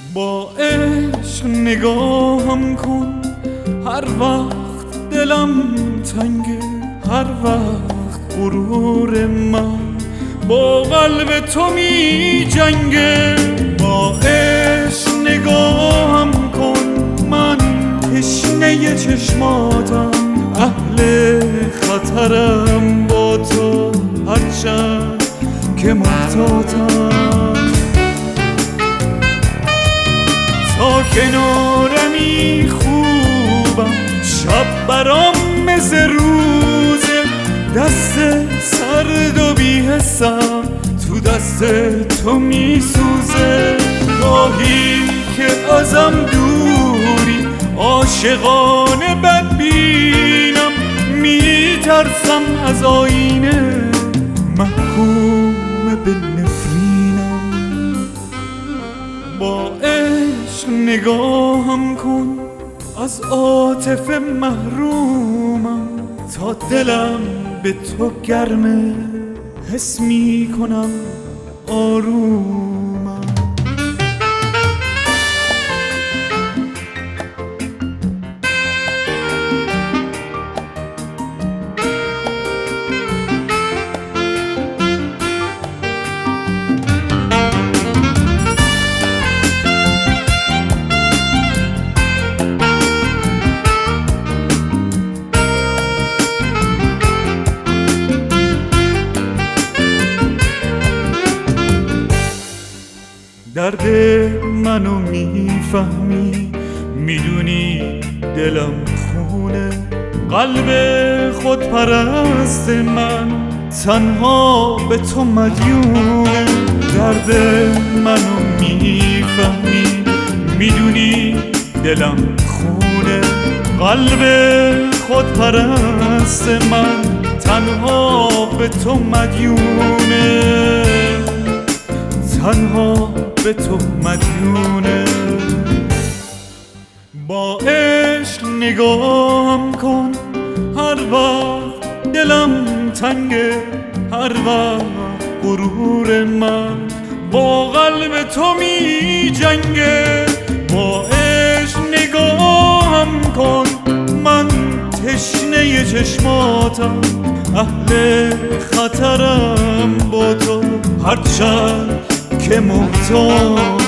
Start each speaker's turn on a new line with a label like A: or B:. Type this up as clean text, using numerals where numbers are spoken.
A: با عشق نگاهم کن، هر وقت دلم تنگه، هر وقت غرور من با قلب تو می جنگه. با عشق نگاهم کن، من تشنه چشماتم، اهل خطرم با تو هرچند که محتاطم. تا کنارمی خوبم، شب برام مثل روزه، دست سرد و بی‌حسم تو دست تو میسوزه. گاهی که ازم دوری عاشقانه بدبینم، میترسم از آینه محکوم به نفرینم. با عشق نگاهم کن، از عاطفه محرومم، تا دلم به تو گرمه، حس میکنم آرومم. درد منو میفهمی، میدونی دلم خونه، قلب خودپرست من تنها به تو مدیونه. درد منو میفهمی، میدونی دلم خونه، قلب خودپرست من تنها به تو مدیونه، تنها به تو مدیونه. با عشق نگاهم کن، هر وقت دلم تنگه، هر وقت غرور من با قلب تو می جنگه. با عشق نگاهم کن، من تشنه چشماتم، اهل خطرم با تو هرچند که محتاج